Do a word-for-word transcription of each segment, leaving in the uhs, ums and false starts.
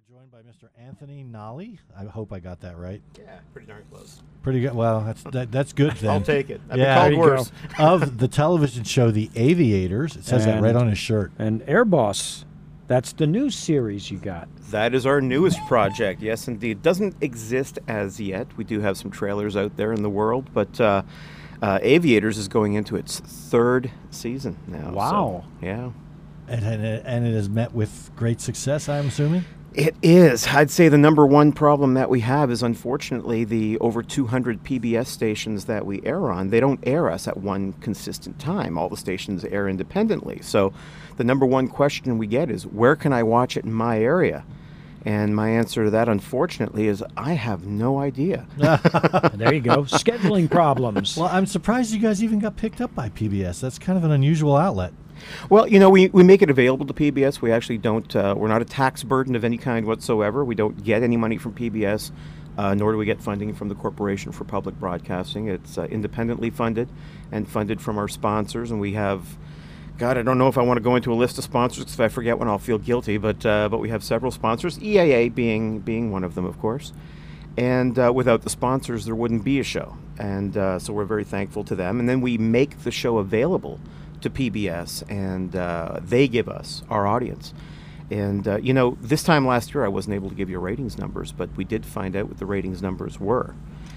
joined by Mister Anthony Nolly. I hope I got that right. Yeah, pretty darn close. Pretty good. Well, that's that, that's good then. I'll take it. I've yeah, been called worse. Of the television show The Aviators. It says that And- right on his shirt. And Air Boss, that's the new series you got. That is our newest project. Yes, indeed. Doesn't exist as yet. We do have some trailers out there in the world, but uh, uh, Aviators is going into its third season now. Wow. So, yeah. And, and, it, and it has met with great success, I'm assuming? It is. I'd say the number one problem that we have is, unfortunately, the over two hundred P B S stations that we air on, they don't air us at one consistent time. All the stations air independently. So the number one question we get is, where can I watch it in my area? And my answer to that, unfortunately, is I have no idea. There you go. Scheduling problems. Well, I'm surprised you guys even got picked up by P B S. That's kind of an unusual outlet. Well, you know, we, we make it available to P B S. We actually don't, uh, we're not a tax burden of any kind whatsoever. We don't get any money from P B S, uh, nor do we get funding from the Corporation for Public Broadcasting. It's uh, independently funded and funded from our sponsors. And we have, God, I don't know if I want to go into a list of sponsors because if I forget one, I'll feel guilty. But uh, but we have several sponsors, E A A being, being one of them, of course. And uh, without the sponsors, there wouldn't be a show. And uh, so we're very thankful to them. And then we make the show available to P B S, and uh, they give us our audience. And, uh, you know, this time last year I wasn't able to give you ratings numbers, but we did find out what the ratings numbers were.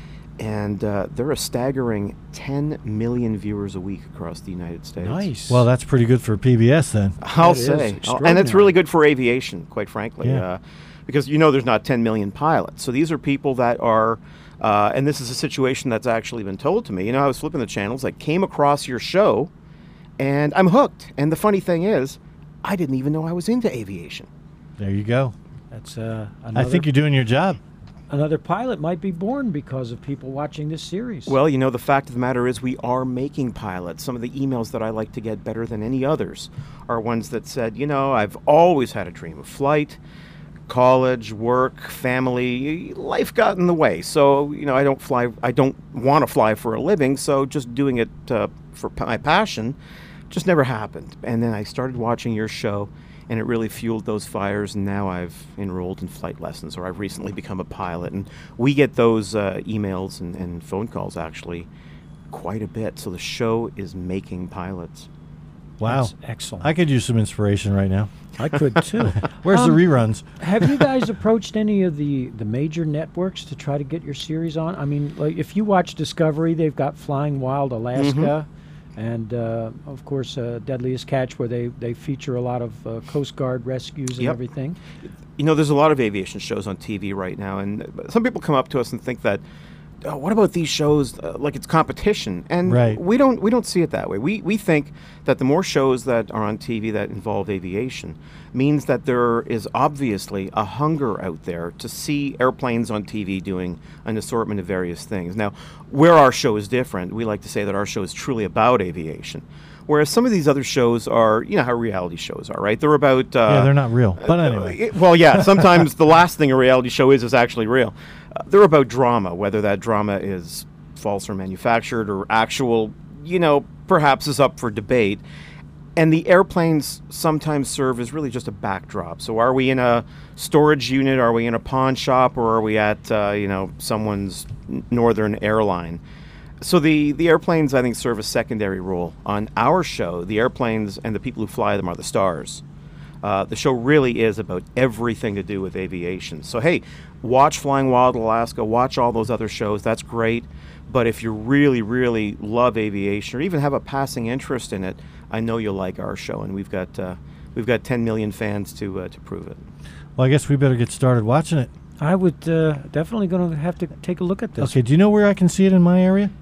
And uh, they're a staggering ten million viewers a week across the United States. Nice. Well, that's pretty good for P B S then. I'll That is say. And it's extraordinary. really good for aviation, quite frankly. Yeah. Uh, because, you know, there's not ten million pilots. So these are people that are, uh, and this is a situation that's actually been told to me. You know, I was flipping the channels, I came across your show, and I'm hooked. And the funny thing is, I didn't even know I was into aviation. There you go. That's uh, I another, think you're doing your job. another pilot might be born because of people watching this series. Well, you know, the fact of the matter is we are making pilots. Some of the emails that I like to get better than any others are ones that said, you know, I've always had a dream of flight. College, work, family, life got in the way. So, you know, I don't fly, I don't want to fly for a living, so just doing it uh, for p- my passion just never happened. And then I started watching your show, and it really fueled those fires, and now I've enrolled in flight lessons, or I've recently become a pilot. And we get those uh, emails and, and phone calls, actually, quite a bit. So the show is making pilots. Wow. That's excellent. I could use some inspiration right now. I could too. Where's Um, the reruns? Have you guys approached any of the, the major networks to try to get your series on? I mean, like if you watch Discovery, they've got Flying Wild Alaska, and uh, of course uh, Deadliest Catch, where they, they feature a lot of uh, Coast Guard rescues and Yep. everything. You know, there's a lot of aviation shows on T V right now, and some people come up to us and think that, oh, what about these shows uh, like it's competition? And Right. we don't we don't see it that way. We we think that the more shows that are on T V that involve aviation means that there is obviously a hunger out there to see airplanes on T V doing an assortment of various things. Now, where our show is different, we like to say that our show is truly about aviation. Whereas some of these other shows are, you know how reality shows are, right? They're about... Uh, yeah, they're not real. But uh, anyway. it- well, yeah, sometimes the last thing a reality show is is actually real. Uh, they're about drama, whether that drama is false or manufactured or actual, you know, perhaps is up for debate. And the airplanes sometimes serve as really just a backdrop. So are we in a storage unit, are we in a pawn shop, or are we at, uh, you know, someone's n- northern airline? So the, the airplanes, I think, serve a secondary role. On our show, the airplanes and the people who fly them are the stars. Uh, the show really is about everything to do with aviation. So, hey, watch Flying Wild Alaska, watch all those other shows. That's great. But if you really, really love aviation or even have a passing interest in it, I know you'll like our show. And we've got uh, we've got ten million fans to uh, to prove it. Well, I guess we better get started watching it. I would uh, definitely going to have to take a look at this. Okay, do you know where I can see it in my area?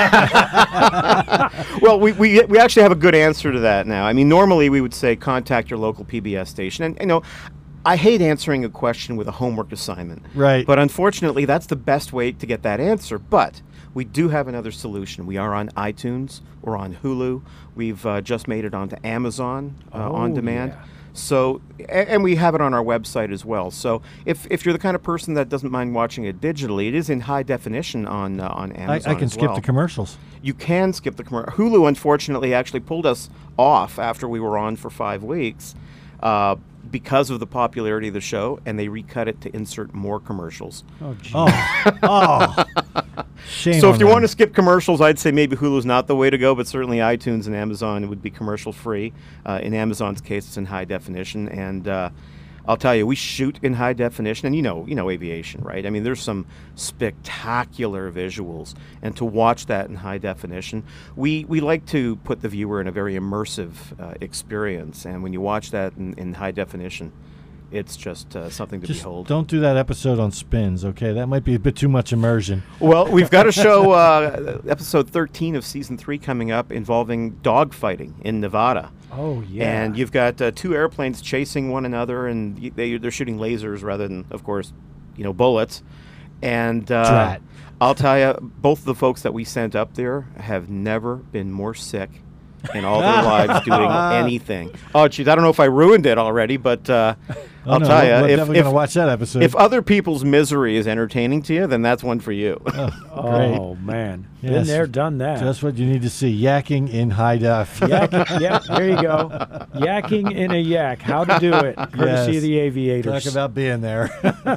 Well, we, we we actually have a good answer to that now. I mean, normally we would say contact your local P B S station. And, you know, I hate answering a question with a homework assignment. Right. But unfortunately, that's the best way to get that answer. But we do have another solution. We are on iTunes. We're on Hulu. We've uh, just made it onto Amazon uh, on Oh, demand. yeah. So, a- and we have it on our website as well. So, if, if you're the kind of person that doesn't mind watching it digitally, it is in high definition on uh, on I, Amazon. I can as skip well. the commercials. You can skip the commercial. Hulu, unfortunately, actually pulled us off after we were on for five weeks. Uh, because of the popularity of the show, and they recut it to insert more commercials. Oh, geez. Oh, oh. Shame So on if you them. want to skip commercials, I'd say maybe Hulu's not the way to go, but certainly iTunes and Amazon would be commercial free. Uh, in Amazon's case, it's in high definition, and uh, I'll tell you, we shoot in high definition, and you know, you know aviation, right? I mean, there's some spectacular visuals, and to watch that in high definition, we we like to put the viewer in a very immersive uh, experience, and when you watch that in, in high definition, it's just uh, something to Just behold. don't do that episode on spins, okay? That might be a bit too much immersion. Well, we've got a show, uh, episode thirteen of season three coming up, involving dogfighting in Nevada. Oh, yeah. And you've got uh, two airplanes chasing one another, and y- they, they're shooting lasers rather than, of course, you know, bullets. And uh, Drat. I'll tell you, both the folks that we sent up there have never been more sick in all their lives doing anything. Oh, geez, I don't know if I ruined it already, but uh, Oh, I'll no, tell we're, you, we're if, definitely if, going to watch that episode. if other people's misery is entertaining to you, then that's one for you. oh, Oh, man. Been Yes. there, done that. Just what you need to see. Yakking in high def. Yak, yeah, there you go. Yakking in a yak. How to do it. Courtesy Yes. of the aviators. Talk about being there.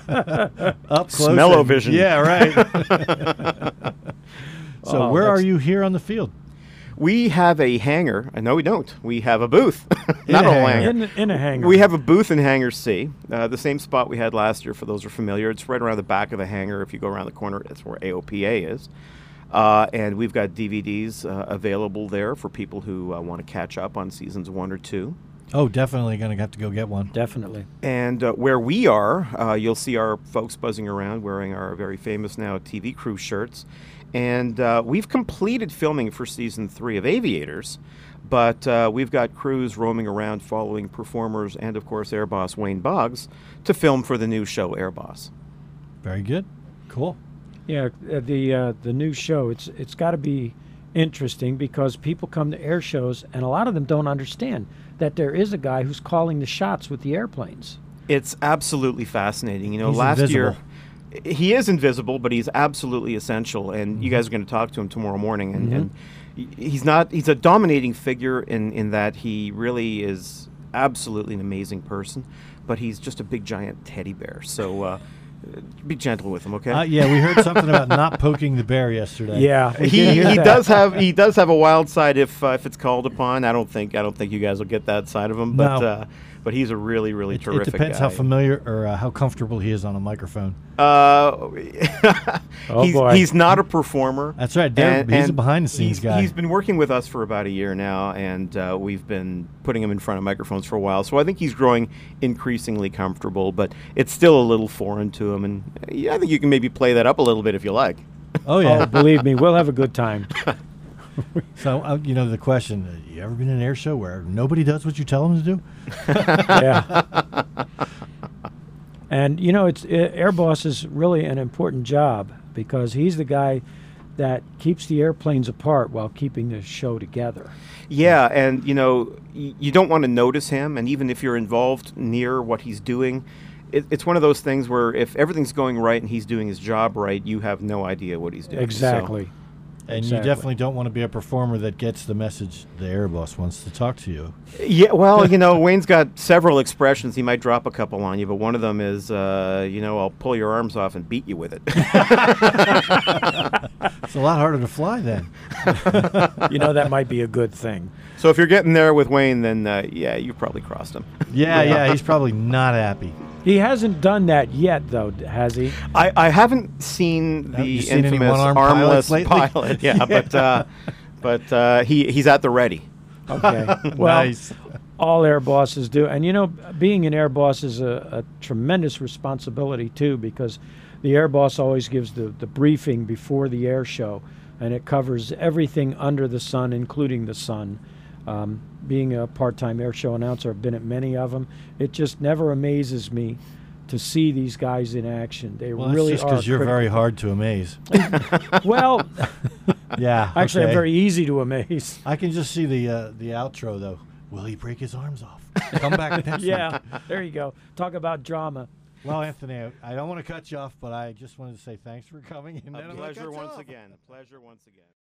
Up close. Smell-o-vision. Yeah, right. So Oh, where are that's- you here on the field? We have a hangar. Uh, No, we don't. We have a booth. In Not a a hangar. hangar. in, in a hangar. We have a booth in Hangar C, uh, the same spot we had last year for those who are familiar. It's right around the back of the hangar. If you go around the corner, that's where A O P A is. Uh, and we've got D V Ds uh, available there for people who uh, want to catch up on seasons one or two. Oh, definitely going to have to go get one. Definitely. And uh, where we are, uh, you'll see our folks buzzing around wearing our very famous now T V crew shirts. And uh, we've completed filming for season three of Aviators, but uh, we've got crews roaming around following performers and, of course, Air Boss Wayne Boggs to film for the new show Air Boss. Very good. Cool. Yeah, uh, the uh, the new show, it's it's got to be interesting because people come to air shows and a lot of them don't understand that there is a guy who's calling the shots with the airplanes. It's absolutely fascinating. You know, He's last invisible. year he is invisible, but he's absolutely essential. And you guys are going to talk to him tomorrow morning. And, and y- he's not. He's a dominating figure in in that he really is absolutely an amazing person, but he's just a big giant teddy bear. So uh, be gentle with him, okay? Uh, yeah, we heard something about not poking the bear yesterday. Yeah, we he did hear he that. does have he does have a wild side if uh, if it's called upon. I don't think I don't think you guys will get that side of him, but No. uh, but he's a really really It, it terrific depends guy. how familiar or uh, how comfortable he is on a microphone. Uh, Oh, he's, boy. he's not a performer. That's right. They're- he's a behind-the-scenes he's- guy. He's been working with us for about a year now, and uh, we've been putting him in front of microphones for a while. So I think he's growing increasingly comfortable, but it's still a little foreign to him. And uh, yeah, I think you can maybe play that up a little bit if you like. Oh, yeah. Oh, believe me, we'll have a good time. So, uh, you know, the question, uh, you ever been in an air show where nobody does what you tell them to do? Yeah. And you know, it's uh, Air Boss is really an important job because he's the guy that keeps the airplanes apart while keeping the show together. Yeah, and you know, y- you don't want to notice him, and even if you're involved near what he's doing, it, it's one of those things where if everything's going right and he's doing his job right, you have no idea what he's doing. So- Exactly. And Exactly. you definitely don't want to be a performer that gets the message the air boss wants to talk to you. Yeah, well, you know, Wayne's got several expressions. He might drop a couple on you, but one of them is, uh, you know, I'll pull your arms off and beat you with it. It's a lot harder to fly then. You know, that might be a good thing. So if you're getting there with Wayne, then uh, yeah, you probably crossed him. Yeah, yeah, he's probably not happy. He hasn't done that yet, though, has he? I, I haven't seen Have the you seen any infamous one-armed armless pilots lately? pilot. Yeah, but uh, but uh, he he's at the ready. Okay. Well, Nice. all air bosses do. And you know, being an air boss is a, a tremendous responsibility, too, because the air boss always gives the, the briefing before the air show, and it covers everything under the sun, including the sun. Um, being a part-time air show announcer, I've been at many of them. It just never amazes me to see these guys in action. They Well, really that's just are. because you're critical. very hard to amaze. Well, Yeah. actually, okay. I'm very easy to amaze. I can just see the uh, the outro though. Will he break his arms off? Come back next week. Yeah, there you go. Talk about drama. Well, Anthony, I, I don't want to cut you off, but I just wanted to say thanks for coming. And then A I'm gonna pleasure cut you once off. again. Pleasure once again.